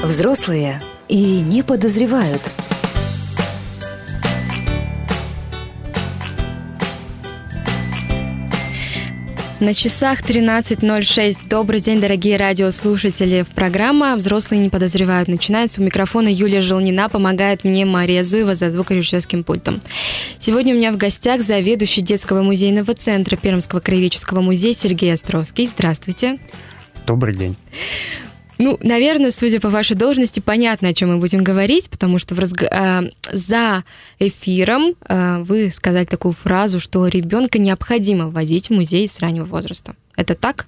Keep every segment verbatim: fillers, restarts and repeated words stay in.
Взрослые и не подозревают. На часах тринадцать ноль шесть. Добрый день, дорогие радиослушатели. Программа «Взрослые не подозревают» начинается. У микрофона Юлия Желнина, помогает мне Мария Зуева за звукорежиссерским пультом. Сегодня у меня в гостях заведующий детского музейного центра Пермского краеведческого музея Сергей Островский. Здравствуйте. Добрый день. Ну, наверное, судя по вашей должности, понятно, о чем мы будем говорить, потому что в разг... э, за эфиром э, вы сказали такую фразу, что ребенка необходимо вводить в музей с раннего возраста. Это так?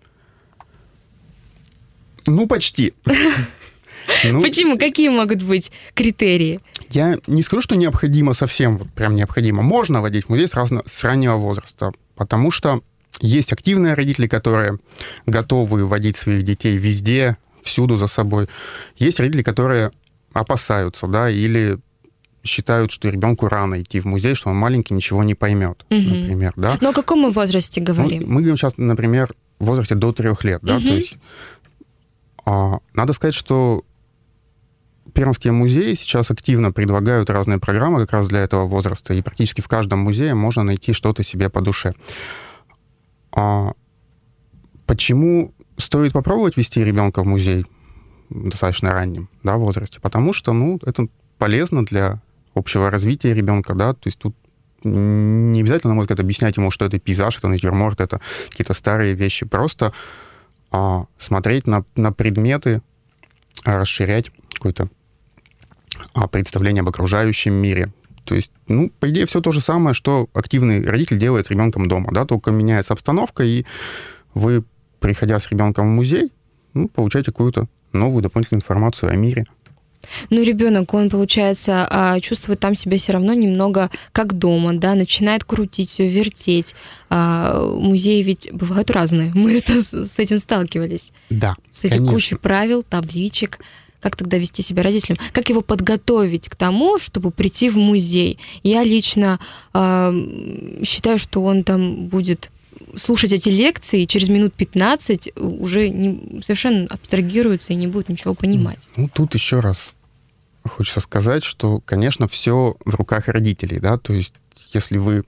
Ну, почти. Почему? Какие могут быть критерии? Я не скажу, что необходимо совсем, вот прям необходимо. Можно вводить в музей с раннего возраста, потому что есть активные родители, которые готовы водить своих детей везде, всюду за собой. Есть родители, которые опасаются, да, или считают, что ребенку рано идти в музей, что он маленький, ничего не поймет, угу. например, да. Но о каком мы возрасте говорим? Мы, мы говорим сейчас, например, в возрасте до трех лет, да, угу. то есть а, надо сказать, что пермские музеи сейчас активно предлагают разные программы как раз для этого возраста, и практически в каждом музее можно найти что-то себе по душе. А почему стоит попробовать вести ребенка в музей в достаточно раннем, да, возрасте? Потому что, ну, это полезно для общего развития ребенка, да, то есть тут не обязательно, на мой взгляд, объяснять ему, что это пейзаж, это натюрморт, это какие-то старые вещи, просто а, смотреть на, на предметы, а, расширять какое-то а, представление об окружающем мире. То есть, ну, по идее, все то же самое, что активный родитель делает с ребенком дома, да, только меняется обстановка, и вы, приходя с ребенком в музей, ну, получаете какую-то новую дополнительную информацию о мире. Ну, ребенок, он, получается, чувствует там себя все равно немного как дома, да, начинает крутить, все вертеть. Музеи ведь бывают разные, мы с этим сталкивались. Да, с этим конечно. Кучей правил, табличек. Как тогда вести себя родителям? Как его подготовить к тому, чтобы прийти в музей? Я лично э, считаю, что он там будет слушать эти лекции, и через минут пятнадцать уже не, совершенно абстрагируется и не будет ничего понимать. Ну, тут еще раз хочется сказать, что, конечно, все в руках родителей, да, то есть если вы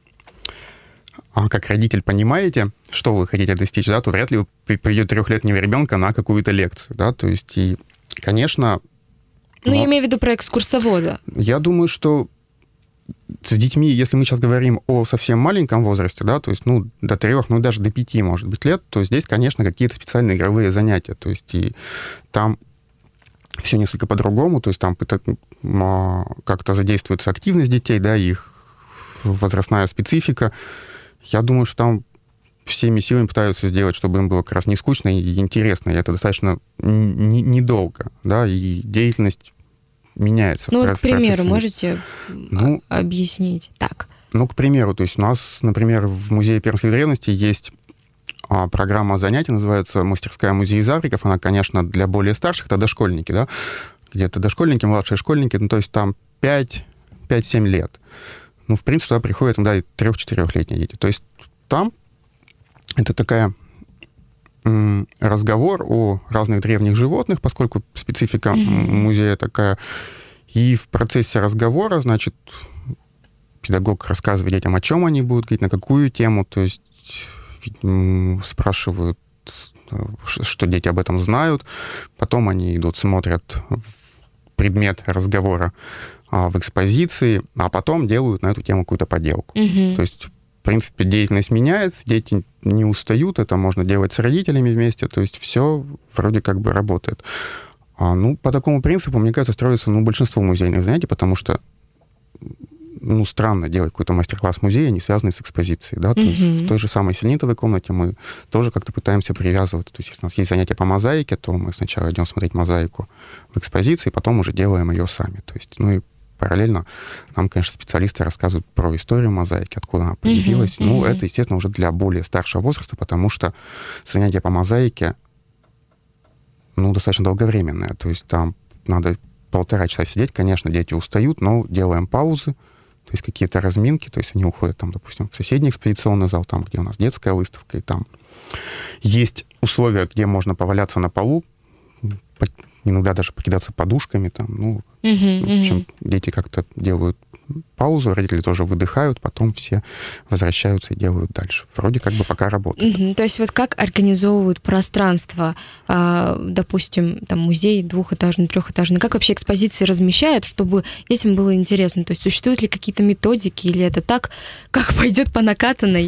как родитель понимаете, что вы хотите достичь, да, то вряд ли вы приведете трехлетнего ребенка на какую-то лекцию, да, то есть и конечно... Ну, но... я имею в виду про экскурсовода. Я думаю, что с детьми, если мы сейчас говорим о совсем маленьком возрасте, да, то есть, ну, до трех, ну, даже до пяти, может быть, лет, то здесь, конечно, какие-то специальные игровые занятия, то есть и там все несколько по-другому, то есть там как-то задействуется активность детей, да, их возрастная специфика. Я думаю, что там всеми силами пытаются сделать, чтобы им было как раз не скучно и интересно, и это достаточно недолго, да, и деятельность меняется. Ну, вот, к примеру, можете ну, объяснить так? Ну, к примеру, то есть у нас, например, в Музее пермских древностей есть а, программа занятий, называется «Мастерская музеизавриков». Она, конечно, для более старших, это дошкольники, да, где-то дошкольники, младшие школьники, ну, то есть там пять-семь лет. Ну, в принципе, туда приходят, да, и трех-четырехлетние дети. То есть там это такая м, разговор о разных древних животных, поскольку специфика mm-hmm. музея такая. И в процессе разговора, значит, педагог рассказывает детям, о чем они будут говорить, на какую тему, то есть м, спрашивают, что дети об этом знают. Потом они идут, смотрят предмет разговора а, в экспозиции, а потом делают на эту тему какую-то поделку. Mm-hmm. То есть в принципе, деятельность меняется, дети не устают, это можно делать с родителями вместе, то есть все вроде как бы работает. А, ну, по такому принципу, мне кажется, строится ну, большинство музейных занятий, потому что ну, странно делать какой-то мастер-класс музея, не связанный с экспозицией, да, то mm-hmm. есть в той же самой селенитовой комнате мы тоже как-то пытаемся привязываться, то есть если у нас есть занятия по мозаике, то мы сначала идем смотреть мозаику в экспозиции, потом уже делаем ее сами, то есть, ну и параллельно нам, конечно, специалисты рассказывают про историю мозаики, откуда она появилась. Uh-huh, ну, uh-huh. это, естественно, уже для более старшего возраста, потому что занятия по мозаике, ну, достаточно долговременные. То есть там надо полтора часа сидеть. Конечно, дети устают, но делаем паузы, то есть какие-то разминки. То есть они уходят, там, допустим, в соседний экспозиционный зал, там, где у нас детская выставка, и там есть условия, где можно поваляться на полу, иногда даже покидаться подушками. Там, ну, uh-huh, в общем, uh-huh. дети как-то делают паузу, родители тоже выдыхают, потом все возвращаются и делают дальше. Вроде как бы пока работает. Uh-huh. То есть вот как организовывают пространство, допустим, там музей двухэтажный, трехэтажный, как вообще экспозиции размещают, чтобы детям было интересно? То есть существуют ли какие-то методики, или это так, как пойдет по накатанной?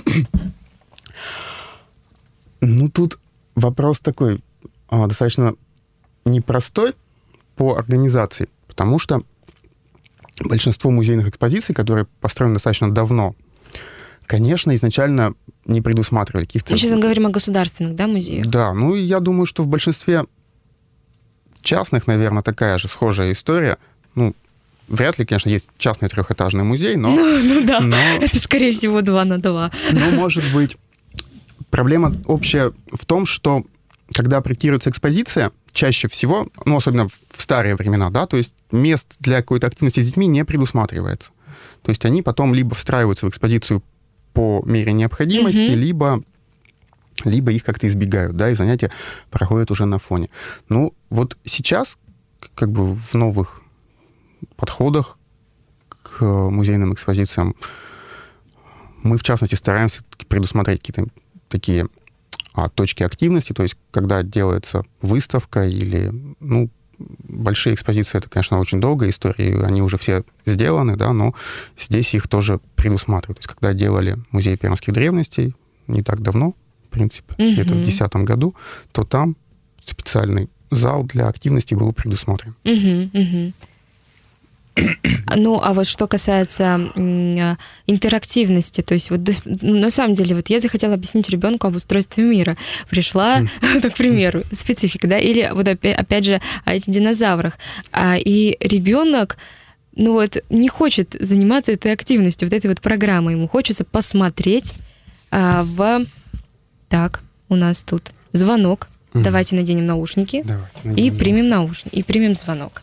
Ну, тут вопрос такой достаточно непростой по организации, потому что большинство музейных экспозиций, которые построены достаточно давно, конечно, изначально не предусматривали каких-то... Мы сейчас говорим о государственных, да, музеях? Да, ну, я думаю, что в большинстве частных, наверное, такая же схожая история. Ну, вряд ли, конечно, есть частный трехэтажный музей, но... Ну, ну да, но, это, скорее всего, два на два. Но, может быть, проблема общая в том, что когда проектируется экспозиция, чаще всего, ну, особенно в старые времена, да, то есть мест для какой-то активности с детьми не предусматривается. То есть они потом либо встраиваются в экспозицию по мере необходимости, mm-hmm. либо, либо их как-то избегают, да, и занятия проходят уже на фоне. Ну, вот сейчас, как бы в новых подходах к музейным экспозициям мы, в частности, стараемся предусмотреть какие-то такие а, точки активности, то есть когда делается выставка или, ну, большие экспозиции, это, конечно, очень долгая история, они уже все сделаны, да, но здесь их тоже предусматривают. То есть когда делали музей пермских древностей не так давно, в принципе, mm-hmm. где-то в две тысячи десятом году, то там специальный зал для активности был предусмотрен. Mm-hmm. Mm-hmm. Ну, а вот что касается интерактивности, то есть вот на самом деле вот я захотела объяснить ребенку об устройстве мира, пришла, mm. к примеру, специфика, да, или вот опять, опять же о этих динозаврах, а, и ребенок, ну вот, не хочет заниматься этой активностью, вот этой вот программой, ему хочется посмотреть а, в... Так, у нас тут звонок, mm. давайте наденем наушники. Давайте, наденем и наушники. примем наушники, и примем звонок.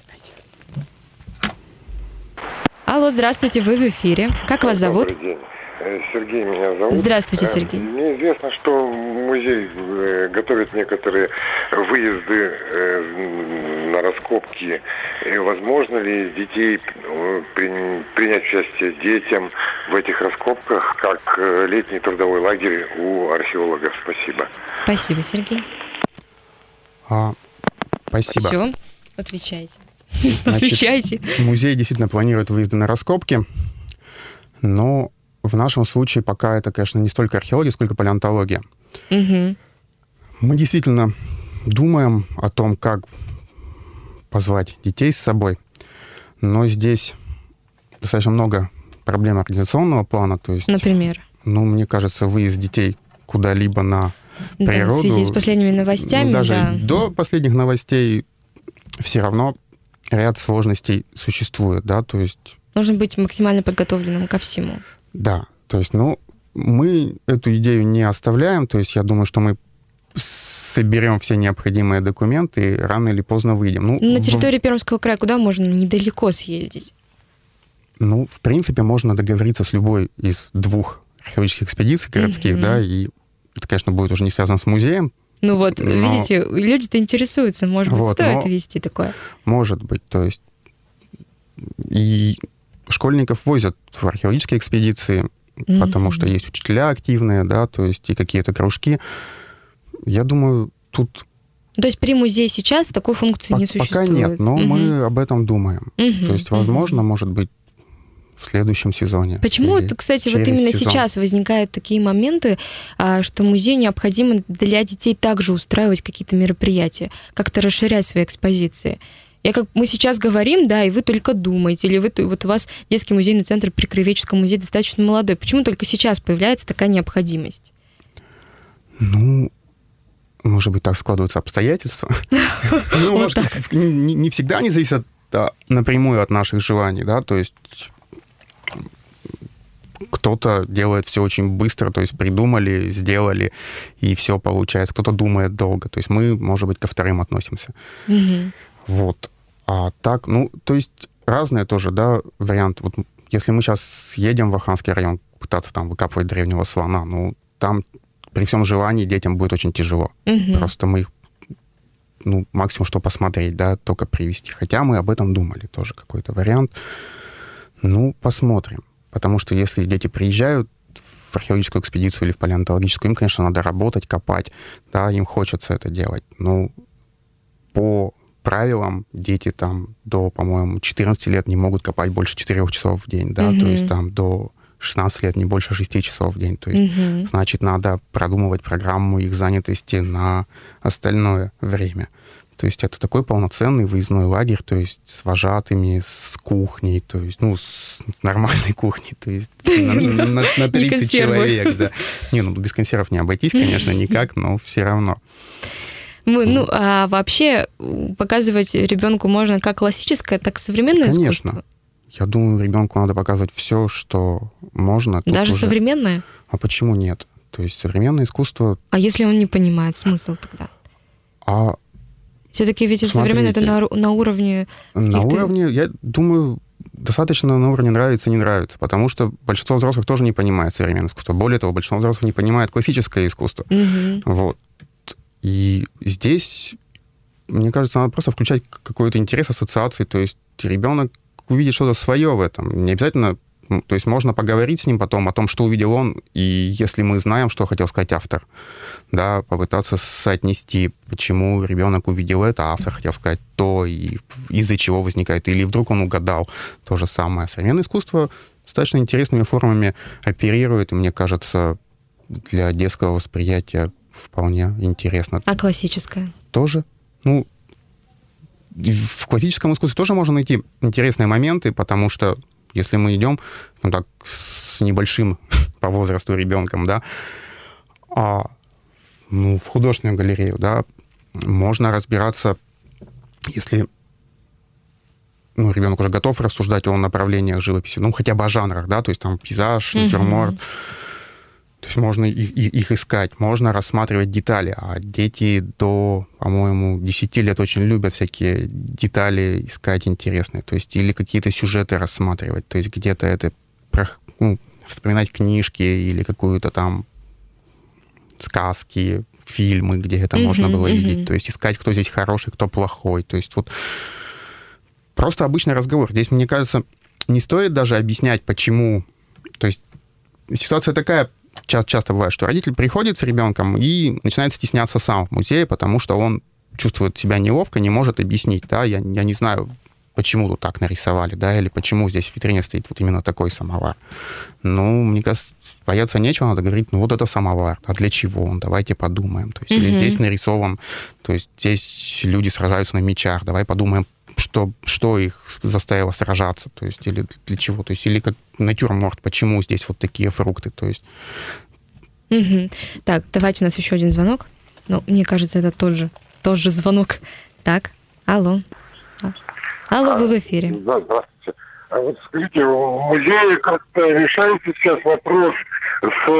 Алло, здравствуйте, вы в эфире. Как вас зовут? Добрый день. Сергей меня зовут. Здравствуйте, Сергей. Мне известно, что музей готовит некоторые выезды на раскопки. Возможно ли детей принять участие детям в этих раскопках, как летний трудовой лагерь у археологов? Спасибо. Спасибо, Сергей. А, спасибо. Все, отвечайте. Значит, Отвечайте. Музей действительно планирует выезды на раскопки, но в нашем случае пока это, конечно, не столько археология, сколько палеонтология. Угу. Мы действительно думаем о том, как позвать детей с собой, но здесь достаточно много проблем организационного плана. То есть, например? Ну, мне кажется, выезд детей куда-либо на природу... Да, в связи с последними новостями, даже да. до последних новостей все равно ряд сложностей существует, да, то есть... Нужно быть максимально подготовленным ко всему. Да, то есть, ну, мы эту идею не оставляем, то есть я думаю, что мы соберем все необходимые документы и рано или поздно выйдем. Ну, на территории в... Пермского края куда можно недалеко съездить? Ну, в принципе, можно договориться с любой из двух археологических экспедиций городских, mm-hmm. да, и это, конечно, будет уже не связано с музеем. Ну вот, но... видите, люди-то интересуются, может быть, вот, стоит вести такое? Может быть, то есть и школьников возят в археологические экспедиции, mm-hmm. потому что есть учителя активные, да, то есть и какие-то кружки. Я думаю, тут... То есть при музее сейчас такой функции По- не существует? Пока нет, но mm-hmm. мы об этом думаем. Mm-hmm. То есть, возможно, mm-hmm. может быть, в следующем сезоне. Почему, это, кстати, вот именно сезон. Сейчас возникают такие моменты, что музею необходимо для детей также устраивать какие-то мероприятия, как-то расширять свои экспозиции? Я как мы сейчас говорим, да, и вы только думаете, или вы, вот у вас детский музейный центр при Краеведческом музее достаточно молодой. Почему только сейчас появляется такая необходимость? Ну, может быть, так складываются обстоятельства. Ну, может, не всегда они зависят напрямую от наших желаний, да, то есть кто-то делает все очень быстро, то есть придумали, сделали, и все получается. Кто-то думает долго. То есть мы, может быть, ко вторым относимся. Угу. Вот. А так, ну, то есть разные тоже, да, варианты. Вот если мы сейчас съедем в Аханский район, пытаться там выкапывать древнего слона, ну, там при всем желании детям будет очень тяжело. Угу. Просто мы их ну, максимум, что посмотреть, да, только привезти. Хотя мы об этом думали, тоже какой-то вариант. Ну, посмотрим. Потому что если дети приезжают в археологическую экспедицию или в палеонтологическую, им, конечно, надо работать, копать, да, им хочется это делать. Ну, по правилам дети там до, по-моему, четырнадцати лет не могут копать больше четырёх часов в день, да, mm-hmm. то есть там до шестнадцати лет не больше шести часов в день. То есть, mm-hmm. значит, надо продумывать программу их занятости на остальное время. То есть это такой полноценный выездной лагерь, то есть с вожатыми, с кухней, то есть, ну, с нормальной кухней, то есть на, на, на тридцать человек, да. Не, ну, без консервов не обойтись, конечно, никак, но все равно. Мы, ну, а вообще показывать ребенку можно как классическое, так и современное конечно. Искусство? Конечно. Я думаю, ребенку надо показывать все, что можно. Даже уже... современное? А почему нет? То есть современное искусство... А если он не понимает смысл тогда? А... Все-таки ведь современное это на, на уровне... На уровне, я думаю, достаточно на уровне нравится, не нравится, потому что большинство взрослых тоже не понимает современное искусство. Более того, большинство взрослых не понимает классическое искусство. Угу. Вот. И здесь, мне кажется, надо просто включать какой-то интерес, ассоциации, то есть ребенок увидит что-то свое в этом. Не обязательно, то есть можно поговорить с ним потом о том, что увидел он, и если мы знаем, что хотел сказать автор, да, попытаться соотнести, почему ребенок увидел это, а автор хотел сказать то, и из-за чего возникает, или вдруг он угадал то же самое. Современное искусство достаточно интересными формами оперирует, и мне кажется, для детского восприятия вполне интересно. А классическое? Тоже. Ну, в классическом искусстве тоже можно найти интересные моменты, потому что если мы идем, ну так, с небольшим по возрасту ребенком, да, а, ну, в художественную галерею, да, можно разбираться, если ну, ребенок уже готов рассуждать о направлениях живописи, ну, хотя бы о жанрах, да, то есть там пейзаж, натюрморт, mm-hmm. То есть можно их, их искать, можно рассматривать детали. А дети до, по-моему, десяти лет очень любят всякие детали искать интересные. То есть или какие-то сюжеты рассматривать. То есть где-то это ну, вспоминать книжки или какую-то там сказки, фильмы, где это mm-hmm, можно было mm-hmm. видеть. То есть искать, кто здесь хороший, кто плохой. То есть вот просто обычный разговор. Здесь, мне кажется, не стоит даже объяснять, почему. То есть ситуация такая... Часто бывает, что родитель приходит с ребенком и начинает стесняться сам в музее, потому что он чувствует себя неловко, не может объяснить, да, я, я не знаю, почему тут так нарисовали, да, или почему здесь в витрине стоит вот именно такой самовар. Ну, мне кажется, бояться нечего, надо говорить, ну, вот это самовар, а для чего он, давайте подумаем. То есть, mm-hmm. или здесь нарисован, то есть здесь люди сражаются на мечах, давай подумаем, что, что их заставило сражаться, то есть, или для чего, то есть, или как натюрморт, почему здесь вот такие фрукты, то есть. Угу. Так, давайте у нас еще один звонок. Ну, мне кажется, это тот же, тот же звонок. Так, алло. Алло, вы в эфире. Да, здравствуйте. А вот скажите, в музее как-то решается сейчас вопрос с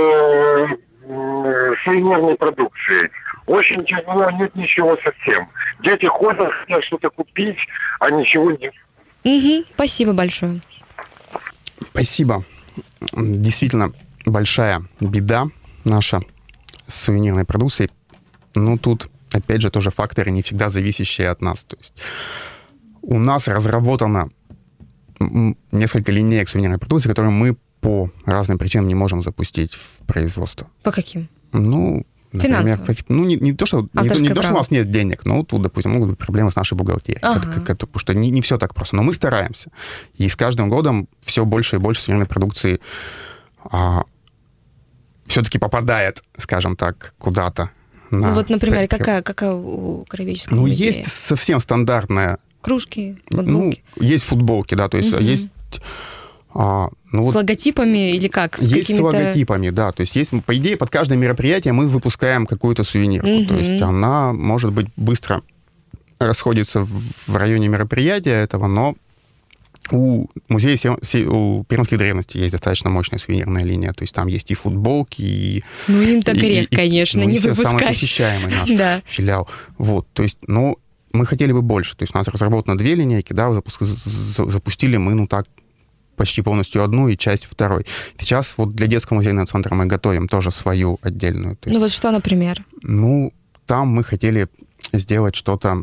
э, сувенирной продукцией. Очень тяжело, нет ничего совсем. Дети ходят, хотят что-то купить, а ничего нет. Угу, спасибо большое. Спасибо. Действительно, большая беда наша с сувенирной продукцией. Ну, тут, опять же, тоже факторы, не всегда зависящие от нас. То есть у нас разработано несколько линеек сувенирной продукции, которые мы по разным причинам не можем запустить в производство. По каким? Ну... Например, ну, не, не то, что, не, не то, что у нас нет денег, но тут, допустим, могут быть проблемы с нашей бухгалтерией. Ага. Это, это, потому что не, не все так просто. Но мы стараемся. И с каждым годом все больше и больше сувенирной продукции а, все-таки попадает, скажем так, куда-то. На, ну вот, например, при... какая, какая у Краеведческого Ну, музея? есть совсем стандартная... Кружки, футболки? Ну, есть футболки, да, то есть угу. есть... А, ну, с вот логотипами или как? С есть с логотипами, да. То есть, есть, по идее, под каждое мероприятие мы выпускаем какую-то сувенирку. Mm-hmm. То есть она, может быть, быстро расходится в районе мероприятия этого, но у музея, у пермских древностей есть достаточно мощная сувенирная линия. То есть там есть и футболки, и... Ну, им-то грех, и, конечно, и, ну, не выпускать. Самый посещаемый наш да. филиал. Вот, то есть, ну, мы хотели бы больше. То есть у нас разработано две линейки, да, запуск, запустили мы, ну, так, почти полностью одну и часть второй. Сейчас вот для детского музейного центра мы готовим тоже свою отдельную. То есть, ну вот что, например? Ну, там мы хотели сделать что-то,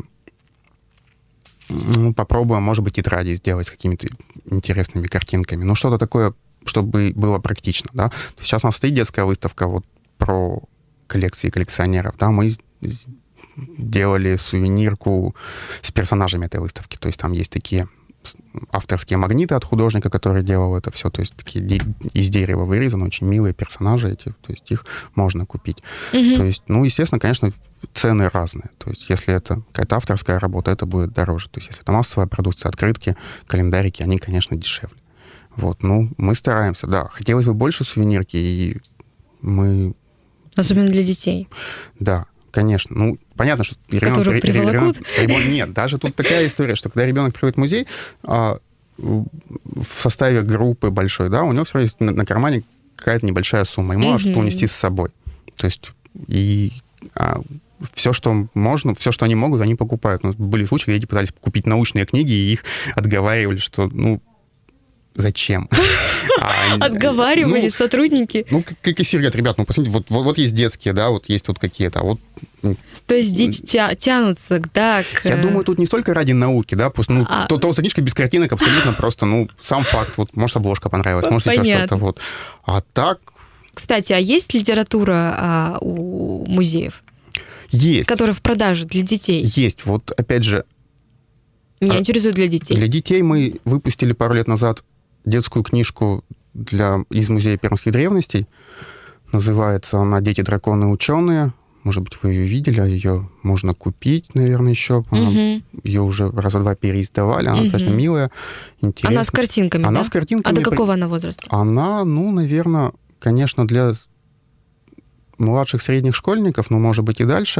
ну, попробуем, может быть, тетради сделать с какими-то интересными картинками. Ну, что-то такое, чтобы было практично, да. Сейчас у нас стоит детская выставка вот про коллекции коллекционеров, да, мы делали сувенирку с персонажами этой выставки, то есть там есть такие авторские магниты от художника, который делал это все, то есть такие из дерева вырезаны, очень милые персонажи эти, то есть их можно купить. Mm-hmm. То есть, ну, естественно, конечно, цены разные, то есть если это какая-то авторская работа, это будет дороже, то есть если это массовая продукция, открытки, календарики, они, конечно, дешевле. Вот, ну, мы стараемся, да, хотелось бы больше сувенирки, и мы... Особенно для детей. Да. Конечно. Ну, понятно, что ребенок, ребенок, ребенок... Нет, даже тут такая история, что когда ребенок приходит в музей, а, в составе группы большой, да, у него все равно есть на, на кармане какая-то небольшая сумма. Ему надо что-то унести с собой. То есть и а, все, что можно, все, что они могут, они покупают. Но были случаи, где дети пытались купить научные книги, и их отговаривали, что, ну, зачем? Отговаривали ну, сотрудники? Ну, как и все говорят, ребят, ну, посмотрите, вот, вот, вот есть детские, да, вот есть вот какие-то, а вот... То есть дети тя- тянутся, да, к... Я думаю, тут не столько ради науки, да, просто, ну, а... то, толстая книжка без картинок абсолютно просто, ну, сам факт, вот, может, обложка понравилась, может, Понятно. Еще что-то, вот. А так... Кстати, а есть литература а, у музеев? Есть. Которая в продаже для детей? Есть, вот, опять же... Меня а... интересует для детей. Для детей мы выпустили пару лет назад детскую книжку для, из Музея пермских древностей. Называется она «Дети, драконы, ученые». Может быть, вы ее видели, ее можно купить, наверное, еще. Uh-huh. Ее уже раза два переиздавали. Она uh-huh. достаточно милая, интересная. Она с картинками, Она да? с картинками. А до какого она возраста? Она, ну, наверное, конечно, для младших средних школьников, но, может быть, и дальше.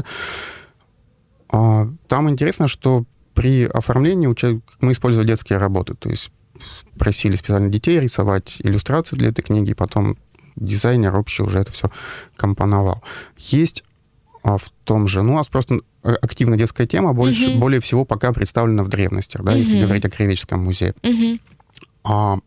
Там интересно, что при оформлении мы использовали детские работы, то есть просили специально детей рисовать иллюстрации для этой книги, потом дизайнер общий уже это все компоновал. Есть а, в том же, ну, у нас просто активная детская тема, больше, uh-huh. более всего пока представлена в древностях, да, uh-huh. если говорить о Краеведческом музее. Uh-huh. А,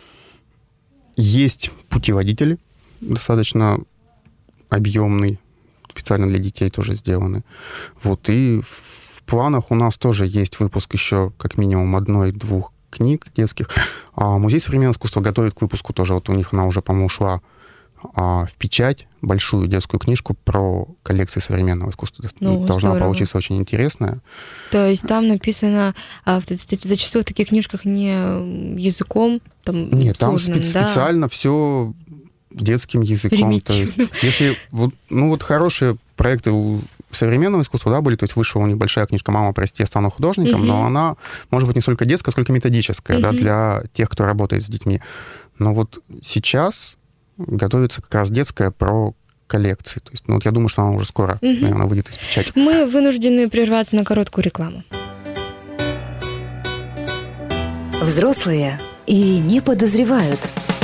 есть путеводители, достаточно объемный, специально для детей тоже сделаны. Вот, и в планах у нас тоже есть выпуск еще как минимум одной-двух книг детских. А Музей современного искусства готовит к выпуску тоже. Вот у них она уже, по-моему, ушла а, в печать, большую детскую книжку про коллекции современного искусства. Ну, Должна здорово. Получиться очень интересная. То есть там написано, а, зачастую в таких книжках не языком, там Нет, сложным, там спе- да? специально все детским языком. То есть, если вот, ну, вот хорошие проекты у современного искусства, да, были, то есть вышла у них большая книжка «Мама, прости, я стану художником», uh-huh. но она, может быть, не столько детская, сколько методическая, uh-huh. да, для тех, кто работает с детьми. Но вот сейчас готовится как раз детская про коллекции. То есть, ну, вот я думаю, что она уже скоро, uh-huh. наверное, выйдет из печати. Мы вынуждены прерваться на короткую рекламу. Взрослые и не подозревают.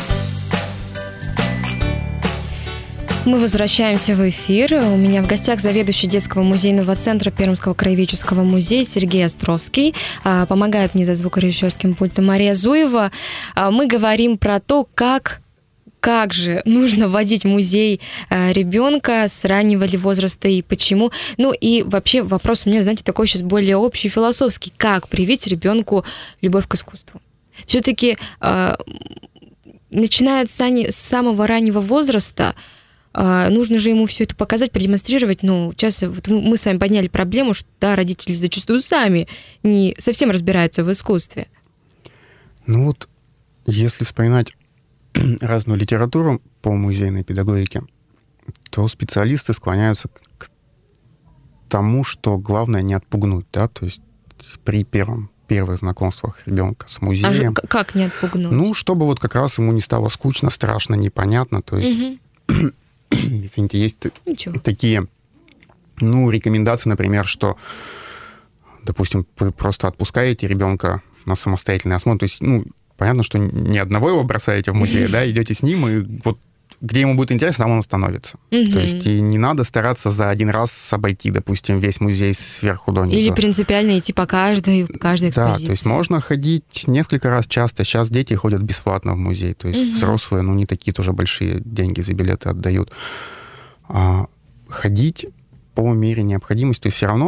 Мы возвращаемся в эфир. У меня в гостях заведующий детского музейного центра Пермского краеведческого музея Сергей Островский. Помогает мне за звукорежиссерским пультом Мария Зуева. Мы говорим про то, как, как же нужно вводить в музей ребенка, с раннего ли возраста и почему. Ну и вообще вопрос у меня, знаете, такой сейчас более общий, философский. Как привить ребенку любовь к искусству? Все-таки начиная с самого раннего возраста, нужно же ему все это показать, продемонстрировать. Ну, сейчас вот мы с вами подняли проблему, что да, родители зачастую сами не совсем разбираются в искусстве. Ну вот, если вспоминать разную литературу по музейной педагогике, то специалисты склоняются к тому, что главное не отпугнуть, да, то есть при первом первых знакомствах ребенка с музеем. А как не отпугнуть? Ну, чтобы вот как раз ему не стало скучно, страшно, непонятно, то есть... Угу. Извините, есть Ничего. такие, ну, рекомендации, например, что, допустим, вы просто отпускаете ребенка на самостоятельный осмотр, то есть, ну, понятно, что не одного его бросаете в музей, да, идете с ним, и вот где ему будет интересно, там он остановится. Mm-hmm. То есть и не надо стараться за один раз обойти, допустим, весь музей сверху донизу. Или принципиально идти по каждой, по каждой экспозиции. Да, то есть можно ходить несколько раз часто. Сейчас дети ходят бесплатно в музей. То есть mm-hmm. взрослые, ну, не такие тоже большие деньги за билеты отдают. А ходить по мере необходимости. То есть все равно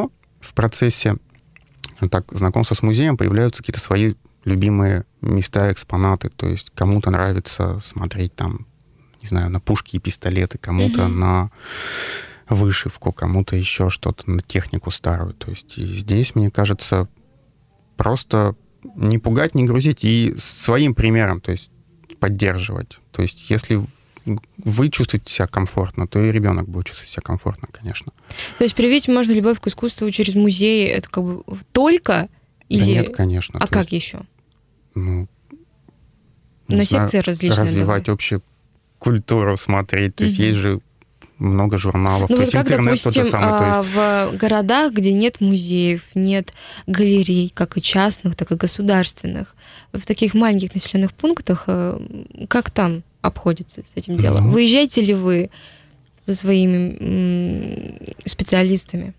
в процессе так, знакомства с музеем появляются какие-то свои любимые места, экспонаты. То есть кому-то нравится смотреть там, не знаю, на пушки и пистолеты, кому-то mm-hmm. на вышивку, кому-то еще что-то, на технику старую. То есть и здесь, мне кажется, просто не пугать, не грузить и своим примером, то есть поддерживать. То есть если вы чувствуете себя комфортно, то и ребенок будет чувствовать себя комфортно, конечно. То есть привить можно любовь к искусству через музей, это как бы только или... Да нет, конечно. А то как есть, еще? Ну, на знаю, секции различные. Развивать давай. общую культуру, смотреть. То есть Угу. есть же много журналов. Ну то вот есть как, интернет допустим, тот же самый. То есть... в городах, где нет музеев, нет галерей, как и частных, так и государственных, в таких маленьких населенных пунктах, как там обходится с этим делом? Ну... Выезжаете ли вы со своими специалистами?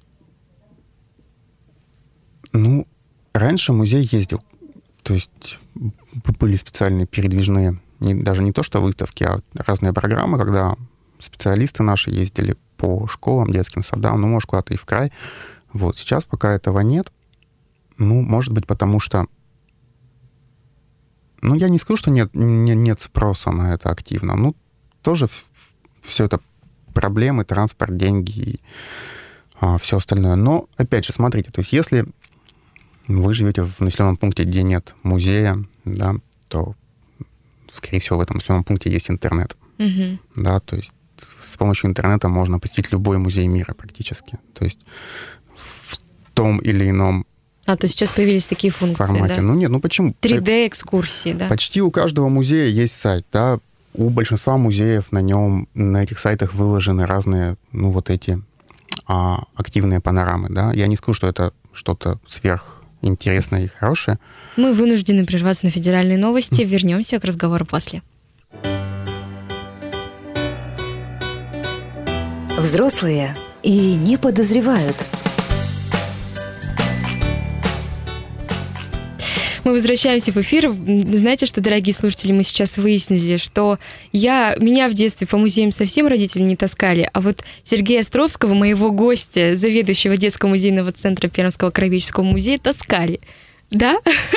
Ну, раньше музей ездил. То есть были специальные передвижные, не, даже не то что выставки, а разные программы, когда специалисты наши ездили по школам, детским садам, ну, может, куда-то и в край. Вот. Сейчас пока этого нет. Ну, может быть, потому что... Ну, я не скажу, что нет, не, нет спроса на это активно. Ну, тоже все это проблемы, транспорт, деньги и а, все остальное. Но, опять же, смотрите, то есть если вы живете в населенном пункте, где нет музея, да, то, скорее всего, в этом населенном пункте есть интернет. Угу. Да, то есть с помощью интернета можно посетить любой музей мира практически. То есть в том или ином А, то есть сейчас появились такие функции, формате. да? Ну нет, ну почему? три дэ-экскурсии, да? Почти у каждого музея есть сайт, да. У большинства музеев на нем, на этих сайтах выложены разные, ну, вот эти а, активные панорамы, да. Я не скажу, что это что-то сверхинтересное и хорошее. Мы вынуждены прерваться на федеральные новости. Вернемся к разговору после. Взрослые и не подозревают. Мы возвращаемся в эфир. Знаете, что, дорогие слушатели, мы сейчас выяснили, что я, меня в детстве по музеям совсем родители не таскали, а вот Сергея Островского, моего гостя, заведующего детского музейного центра Пермского краеведческого музея, таскали. Да?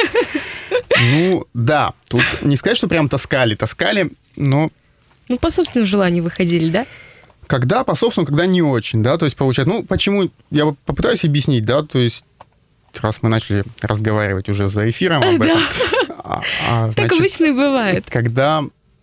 Ну, да. Тут не сказать, что прям таскали. Таскали, но... Ну, по собственному желанию выходили, да? Когда по собственному, когда не очень, да, то есть получается, ну, почему, я попытаюсь объяснить, да, то есть раз мы начали разговаривать уже за эфиром об этом. А, а, значит, так обычно и бывает. Когда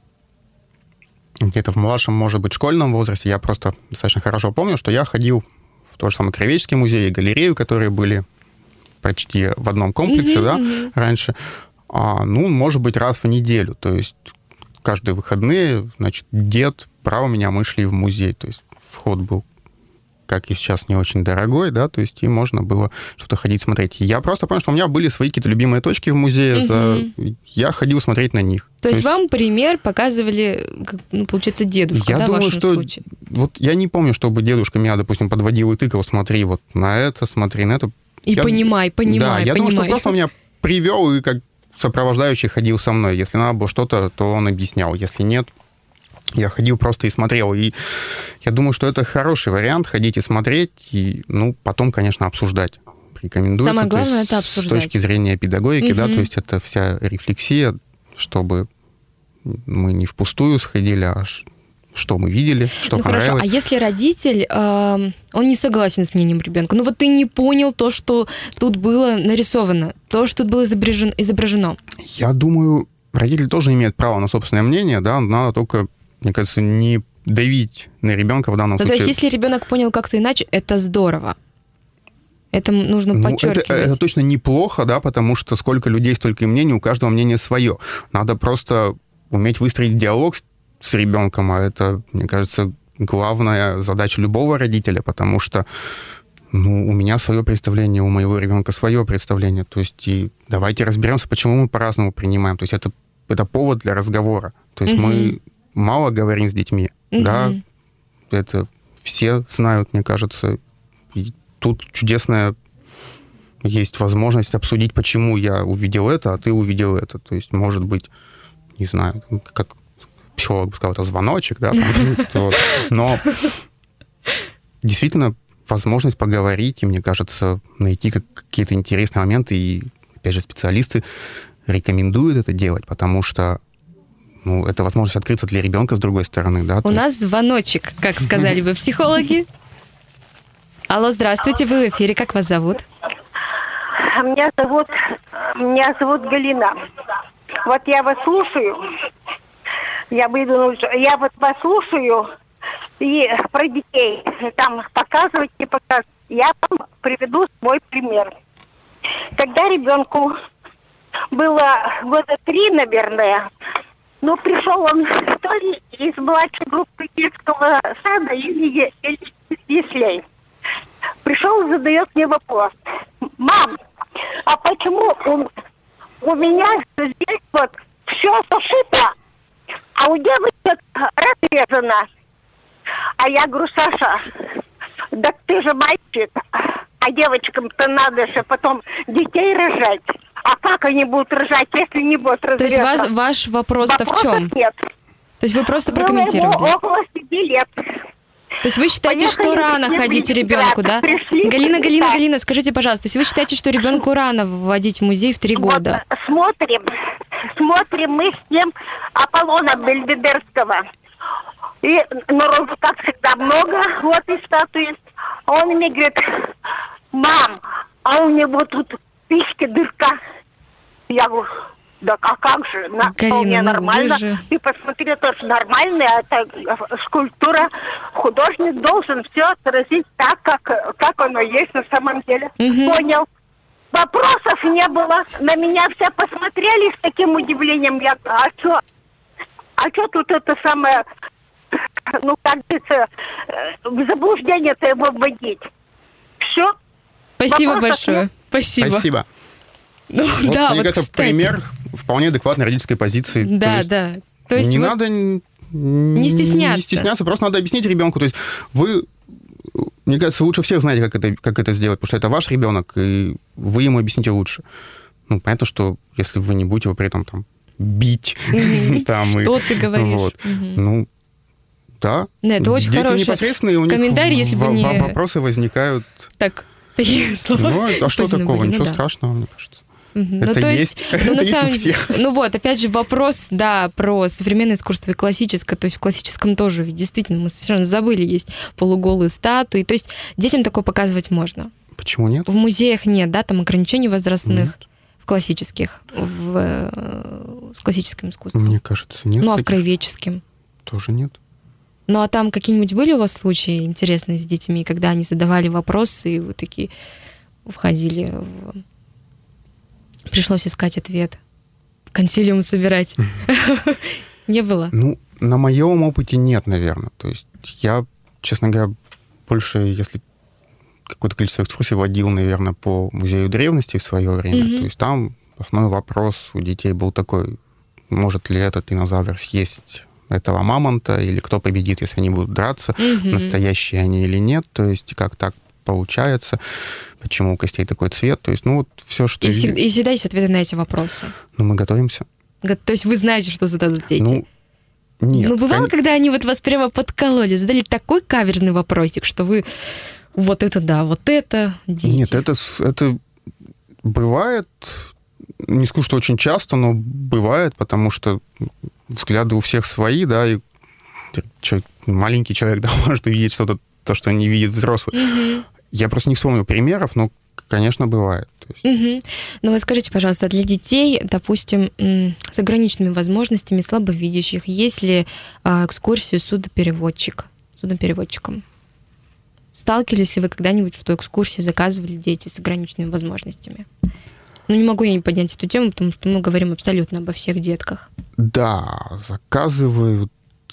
где-то в младшем, может быть, школьном возрасте, я просто достаточно хорошо помню, что я ходил в тот же самый краеведческий музей и галерею, которые были почти в одном комплексе, mm-hmm, да, mm-hmm. раньше, а, ну, может быть, раз в неделю, то есть каждые выходные, значит, дед, право меня, мы шли в музей, то есть вход был, как и сейчас, не очень дорогой, да, то есть и можно было что-то ходить смотреть. Я просто понял, что у меня были свои какие-то любимые точки в музее, угу. за... я ходил смотреть на них. То, то есть, есть вам пример показывали, ну, получается, дедушка, я да, думаю, в вашем что... случае? Вот я не помню, чтобы дедушка меня, допустим, подводил и тыкал, смотри вот на это, смотри на это. И я... понимай, понимай, Да, я понимай. думаю, что просто он меня привел и как сопровождающий ходил со мной. Если надо было что-то, то он объяснял. Если нет, я ходил просто и смотрел. И я думаю, что это хороший вариант, ходить и смотреть, и, ну, потом, конечно, обсуждать. Рекомендуется. Самое главное, есть, это обсуждать. С точки зрения педагогики, угу. да, то есть это вся рефлексия, чтобы мы не впустую сходили, а что мы видели, что ну, понравилось. Хорошо, а если родитель, э, он не согласен с мнением ребенка, ну вот ты не понял то, что тут было нарисовано, то, что тут было изображено, изображено. Я думаю, родитель тоже имеет право на собственное мнение, да, надо только, мне кажется, не давить на ребенка в данном ну, случае. То есть, если ребенок понял как-то иначе, это здорово. Это нужно ну, подчеркивать. Это, это точно неплохо, да, потому что сколько людей, столько и мнений, у каждого мнение свое. Надо просто уметь выстроить диалог с ребенком, а это, мне кажется, главная задача любого родителя, потому что, ну, у меня свое представление, у моего ребенка свое представление. То есть и давайте разберемся, почему мы по-разному принимаем. То есть это, это повод для разговора. То есть угу. мы мало говорим с детьми, угу. да, это все знают, мне кажется. И тут чудесная есть возможность обсудить, почему я увидел это, а ты увидел это. То есть, может быть, не знаю, как психолог бы сказал, это звоночек, да, там, то, но действительно возможность поговорить, и, мне кажется, найти какие-то интересные моменты, и, опять же, специалисты рекомендуют это делать, потому что ну, это возможность открыться для ребенка с другой стороны. Да? У нас есть... звоночек, как сказали бы психологи. Алло, здравствуйте, вы в эфире, как вас зовут? Меня зовут, меня зовут Галина. Вот я вас слушаю, я выйду, я вот вас слушаю, и про детей там показывать, не показывать. Я вам приведу свой пример. Когда ребенку было года три, наверное, но пришел он то ли из младшей группы детского сада или яслей. Пришел и задает мне вопрос. Мам, а почему у, у меня здесь вот все сошито, а у девочек разрезано? А я говорю, Саша, да ты же мальчик, а девочкам-то надо же потом детей рожать. А как они будут рожать, если не будут разрезано? То есть вас, ваш вопрос-то в чем? Нет. То есть вы просто Было прокомментировали? ему около семи лет. То есть вы считаете, Поехали что рано пришли, ходить пришли, ребенку, да? Пришли, Галина, пришли, Галина, да. Галина, скажите, пожалуйста, то есть вы считаете, что ребенку рано вводить в музей в три года? Вот, смотрим, смотрим мы с ним Аполлона Бельведерского. И народу, как всегда, много, вот и статуи. А он мне говорит, мам, а у него тут в письке дырка. Я говорю, да а как же, на, Галина, вполне ну нормально. вы же... Ты посмотри, это же нормально, это скульптура. Художник должен все отразить так, как, как оно есть на самом деле. Угу. Понял. Вопросов не было. На меня все посмотрели с таким удивлением. Я, а что? А что тут это самое, ну, как говорится, в заблуждение-то его вводить? Все. Спасибо Вопросов большое. нет. Спасибо. Спасибо. Ну, Вот, да, мне вот, это кстати. пример вполне адекватной родительской позиции. То Да, есть да. То есть не вот надо не не стесняться. Не стесняться, просто надо объяснить ребенку. То есть вы, мне кажется, лучше всех знаете, как это, как это сделать, потому что это ваш ребенок, и вы ему объясните лучше. Ну, понятно, что если вы не будете его при этом там бить, там, Что ты говоришь? Вот. Ну, да. Да, это очень Дети хороший непосредственные, у них комментарий, если бы в- не- вопросы возникают. Так, такие слова. Ну, а что использованы такого? были, ну Ничего да. страшного, мне кажется. Мгм. Это ну, то есть. есть, Это ну, на есть у самом всех. деле- ну вот, опять же, вопрос, да, про современное искусство и классическое. То есть в классическом тоже, ведь действительно, мы совершенно забыли, есть полуголые статуи. То есть детям такое показывать можно. Почему нет? В музеях нет, да, там ограничений возрастных, Нет. в классических, в, э, с классическим искусством. Мне кажется, нет. Ну, а в таких. краеведческим? Тоже нет. Ну, а там какие-нибудь были у вас случаи интересные с детьми, когда они задавали вопросы, и вы такие входили в... Пришлось искать ответ, консилиум собирать. Не было? Ну, на моем опыте нет, наверное. То есть я, честно говоря, больше, если какое-то количество экскурсий водил, наверное, по музею древности в свое время. Мгм. То есть там основной вопрос у детей был такой, может ли этот динозавр съесть этого мамонта, или кто победит, если они будут драться, Мгм. настоящие они или нет, то есть как так получается, почему у костей такой цвет, то есть, ну, вот все, что... И всегда, и всегда есть ответы на эти вопросы. Ну, мы готовимся. Га- То есть вы знаете, что зададут дети? Ну, нет. Ну, бывало, кон- когда они вот вас прямо подкололи, задали такой каверзный вопросик, что вы вот это да, вот это, дети. Нет, это, с- это бывает, не скажу, что очень часто, но бывает, потому что взгляды у всех свои, да, и человек, маленький человек, да, может увидеть что-то, то, что не видит взрослый. Мгм. Я просто не вспомню примеров, но, конечно, бывает. То есть, Мгм. Ну вот скажите, пожалуйста, для детей, допустим, м, с ограниченными возможностями, слабовидящих, есть ли а, экскурсии судопереводчик, судопереводчиком? Сталкивались ли вы когда-нибудь, что экскурсии заказывали дети с ограниченными возможностями? Ну, не могу я не поднять эту тему, потому что мы говорим абсолютно обо всех детках. да, заказывают.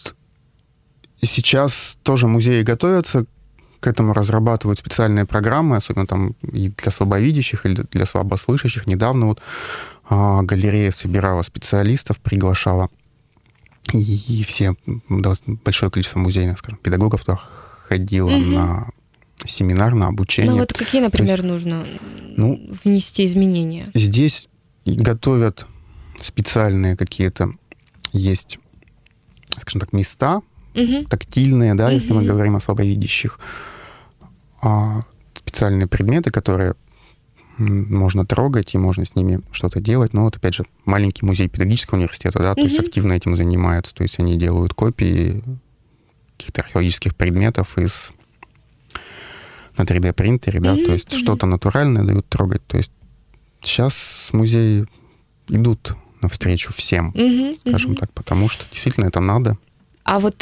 И сейчас тоже музеи готовятся к этому, разрабатывают специальные программы, особенно там и для слабовидящих, и для слабослышащих. Недавно вот а, галерея собирала специалистов, приглашала. И, и все, да, большое количество музейных, скажем, педагогов туда ходило Мгм. на семинар, на обучение. Ну вот какие, например, нужно ну, внести изменения? Здесь и готовят специальные какие-то, есть, скажем так, места, Мгм. тактильные, да, если мы Мгм. говорим о слабовидящих. а, специальные предметы, которые можно трогать, и можно с ними что-то делать. Но вот, опять же, маленький музей педагогического университета, да, то mm-hmm. есть активно этим занимаются. То есть они делают копии каких-то археологических предметов из на три дэ-принтере, mm-hmm. да, то есть mm-hmm. что-то натуральное дают трогать. То есть сейчас музеи идут навстречу всем, mm-hmm. скажем mm-hmm. так, потому что действительно это надо. А вот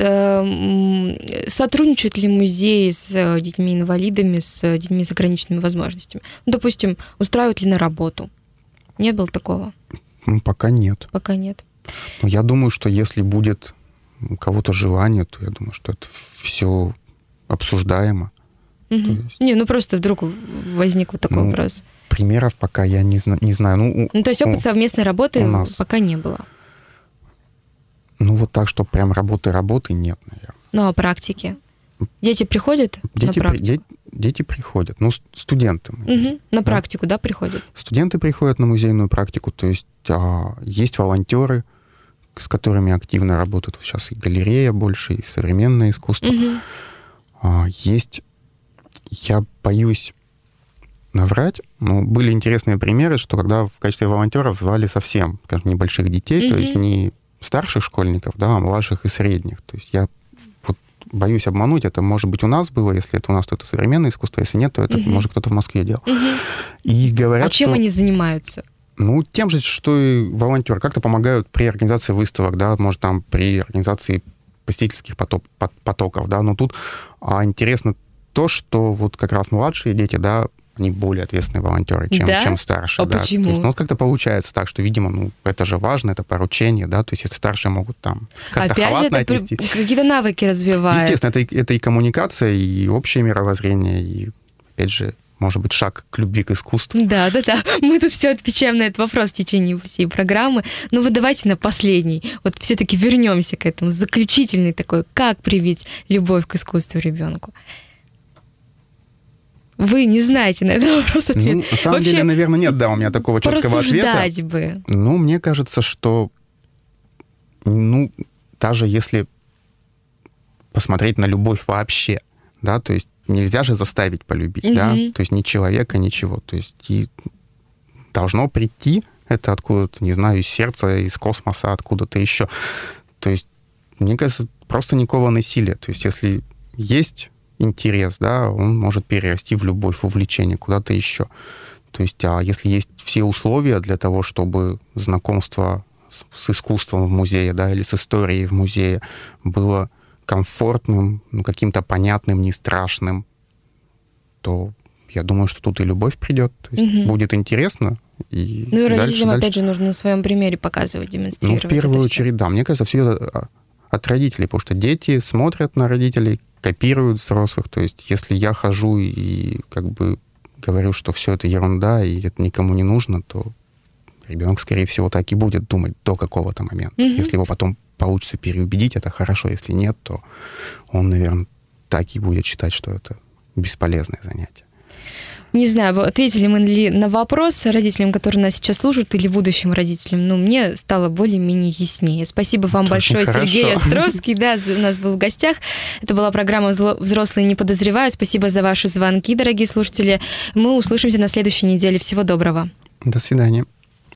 э, сотрудничают ли музеи с детьми-инвалидами, с детьми с ограниченными возможностями? Ну, допустим, устраивают ли на работу? Не было такого? Пока нет. Пока нет. Но я думаю, что если будет у кого-то желание, то я думаю, что это все обсуждаемо. Угу. Есть... Не, ну просто вдруг возник вот такой ну, вопрос. Примеров пока я не, зна- не знаю. Ну, ну, то есть опыт у, совместной работы у нас... пока не было? Ну, вот так, что прям работы-работы нет, наверное. Ну, а практики? Дети приходят дети на практику? При, де, дети приходят, ну, студенты. Угу. На да? практику, да, приходят? Студенты приходят на музейную практику, то есть а, есть волонтеры, с которыми активно работают сейчас и галерея больше, и современное искусство. Угу. А, есть, я боюсь наврать, но были интересные примеры, что когда в качестве волонтеров звали совсем, скажем, небольших детей, угу. то есть не старших школьников, да, а младших и средних. То есть я вот боюсь обмануть, это, может быть, у нас было, если это у нас, то это современное искусство, если нет, то это, угу. может, кто-то в Москве делал. Угу. И говорят, а чем что, они занимаются? Ну, тем же, что и волонтеры. Как-то помогают при организации выставок, да, может, там при организации посетительских поток, потоков, да, но тут а, интересно то, что вот как раз младшие дети, да, они более ответственные волонтеры, чем, да? чем старшие. А да. почему? То есть, ну, как-то получается так, что, видимо, ну, это же важно, это поручение, да, то есть если старшие могут там как-то опять халатно же, это отнести. Какие-то навыки развивают. Естественно, это, это и коммуникация, и общее мировоззрение, и, опять же, может быть, шаг к любви к искусству. Да, да, да. Мы тут все отвечаем на этот вопрос в течение всей программы. Ну вот давайте на последний. Вот все-таки вернемся к этому. Заключительный такой. Как привить любовь к искусству ребенку? Вы не знаете на этот вопрос ответ. Ну, на самом Вообще, деле, наверное, нет, да, у меня такого четкого ответа. бы. Ну, мне кажется, что, ну, даже если посмотреть на любовь вообще, да, то есть нельзя же заставить полюбить, mm-hmm. да, то есть ни человека, ничего, то есть и должно прийти это откуда-то, не знаю, из сердца, из космоса, откуда-то еще. То есть, мне кажется, просто никакого насилия. То есть, если есть интерес, да, он может перерасти в любовь, в увлечение куда-то еще. То есть, а если есть все условия для того, чтобы знакомство с, с искусством в музее, да, или с историей в музее было комфортным, ну, каким-то понятным, не страшным, то я думаю, что тут и любовь придет. То есть угу. будет интересно. И ну и дальше, родителям, дальше. опять же, нужно на своем примере показывать, демонстрировать. Ну, в первую очередь, все. Да. Мне кажется, все это от родителей, потому что дети смотрят на родителей, копируют взрослых. То есть, если я хожу и как бы говорю, что все это ерунда, и это никому не нужно, то ребенок, скорее всего, так и будет думать до какого-то момента. Угу. Если его потом получится переубедить, это хорошо. Если нет, то он, наверное, так и будет считать, что это бесполезное занятие. Не знаю, ответили мы ли на вопрос родителям, которые нас сейчас слушают, или будущим родителям. Но мне стало более-менее яснее. Спасибо вам это большое, Сергей Островский. Да, у нас был в гостях. Это была программа «Взрослые не подозревают». Спасибо за ваши звонки, дорогие слушатели. Мы услышимся на следующей неделе. Всего доброго. До свидания.